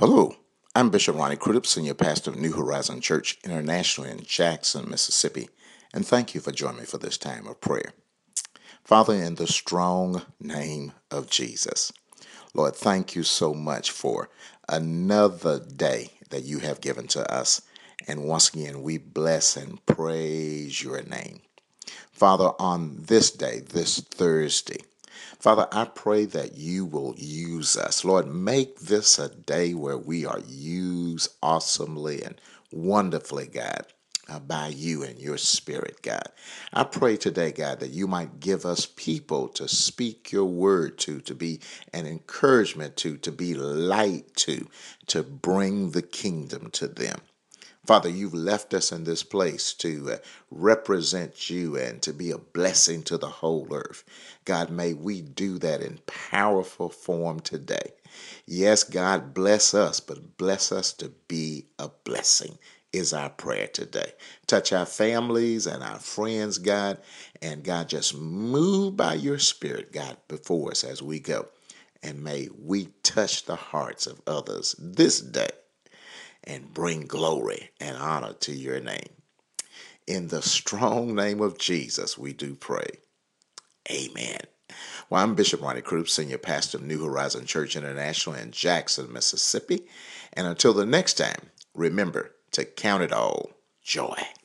Hello, I'm Bishop Ronnie Crudup, Senior Pastor of New Horizon Church International in Jackson, Mississippi, and thank you for joining me for this time of prayer. Father, in the strong name of Jesus, Lord, thank you so much for another day that you have given to us. And once again, we bless and praise your name. Father, on this day, this Thursday, Father, I pray that you will use us. Lord, make this a day where we are used awesomely and wonderfully, God, by you and your spirit, God. I pray today, God, that you might give us people to speak your word to be an encouragement to be light to bring the kingdom to them. Father, you've left us in this place to represent you and to be a blessing to the whole earth. God, may we do that in powerful form today. Yes, God, bless us, but bless us to be a blessing is our prayer today. Touch our families and our friends, God, and God, just move by your spirit, God, before us as we go. And may we touch the hearts of others this day and bring glory and honor to your name. In the strong name of Jesus, we do pray. Amen. Well, I'm Bishop Ronnie Crudup, Senior Pastor of New Horizon Church International in Jackson, Mississippi. And until the next time, remember to count it all joy.